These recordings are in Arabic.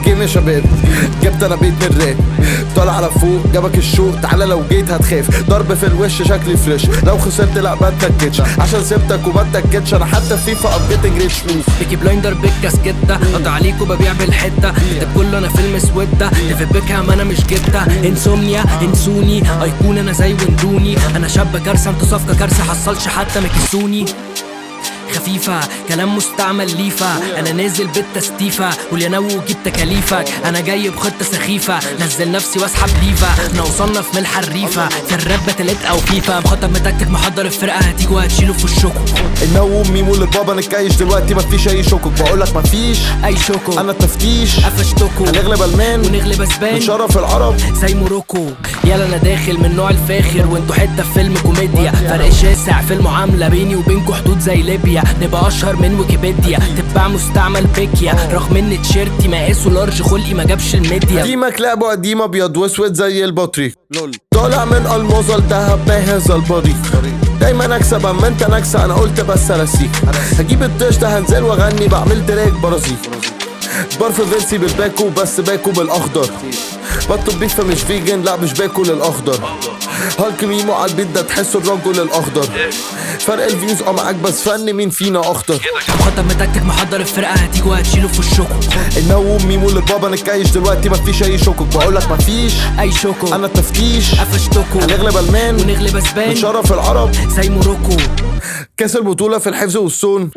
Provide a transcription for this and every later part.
جينا شباب جبت انا بيت من راب طالع على فوق جابك الشوق تعالى لو جيت هتخاف ضرب في الوش شكلي فريش لو خسرت لا ما اتكتش عشان سبتك وما اتكتش انا حتى في فيفا ابديتنج ريتش بيكي بلايندر بالكاسكيتة قطع عليكوا ببيع بالحتة كتب كله انا فيلم سودة ديفيد بيكهام انا مش جتة انسومنيا انسوني ايقون انا زي وندوني انا شاب كارثة انتوا صفقة كارثة حصلش حتى مكسوني خفيفة كلام مستعمل ليفا انا نازل بالتستيفة قول يا نو جيب تكاليفك انا جاي بخطة سخيفة نزل نفسي واسحب ليفا احنا وصلنا في ملح الريفة في الراب بتلات او فيفا مخطط متكتك محضر الفرقة هتيجوا هتشيلوا في الشوكو النو ميمو للبابا نتكيش دلوقتي مفيش اي شوكو بقولك مفيش اي شوكو انا التفتيش قفشتكو هنغلب المان ونغلب اسبان نشرف العرب زي موروكو يلا انا داخل من نوع الفاخر وانتوا حتة في فيلم كوميديا فرق شاسع في المعاملة بيني وبينكوا حدود زي ليبيا نبقى اشهر من ويكيبيديا تتباع مستعمل بيكيا رغم ان تيشيرتي مقاسه لارج خلقي ما جابش الميديا قديمك لعبه قديم ابيض واسود زي البطريق طالع من الموزة لدهب بهذا البريق دايما اكسب اما انت نكسة انا قلت بس ارسيك هجيب الطش ده هنزل واغني بعمل تراك برازيل برف فينسي بالباكو بس باكو بالاخضر بطلب بيف مش فيجن لا مش باكل الاخضر هالك ميمو على البيت ده تحسه الرجل الاخضر فرق الفيوز معاك بس فن مين فينا اخضر مخطط متكتك محضر الفرقة هتيجوا هتشيلوا في الشوكو النو ميمو للبابا نتكيش دلوقتي مفيش اي شوكو بقولك مفيش اي شوكو انا التفتيش قفشتكو هنغلب المان ونغلب اسبان نشرف العرب زي موروكو كاس البطولة في الحفظ والصون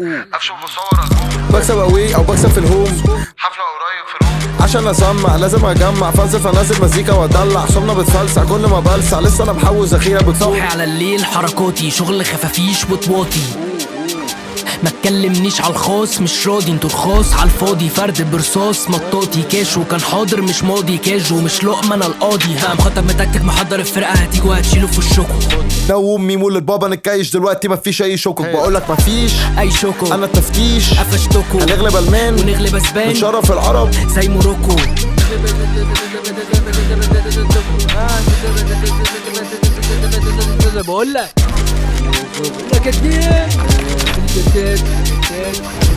بكسب اوي او بكسب في الهوم حفلة قريب في الهوم عشان اسمع لازم اجمع فلسفة انزل مزيكا وادلع صمنا بتفلسع كل ما بلسع لسه انا بحوز اخيرا صاحي بتصوحي على الليل حركاتي شغل خفافيش وطواطي ما تكلمنيش على الخاص مش راضي انتوا رخاص على الفاضي فرد برصاص مطاطي كاشو كان حاضر مش ماضي كاجو مش لقمة انا القاضي ها مخطط متكتك محضر الفرقة هتيجوا هتشيلوا في الشوكو نو ميمو للبابا نتكيش دلوقتي مفيش اي شوكو بقولك مفيش اي شوكو انا التفتيش قفشتكو هنغلب المان ونغلب اسبان نشرف العرب زي موروكو بقول لك كتير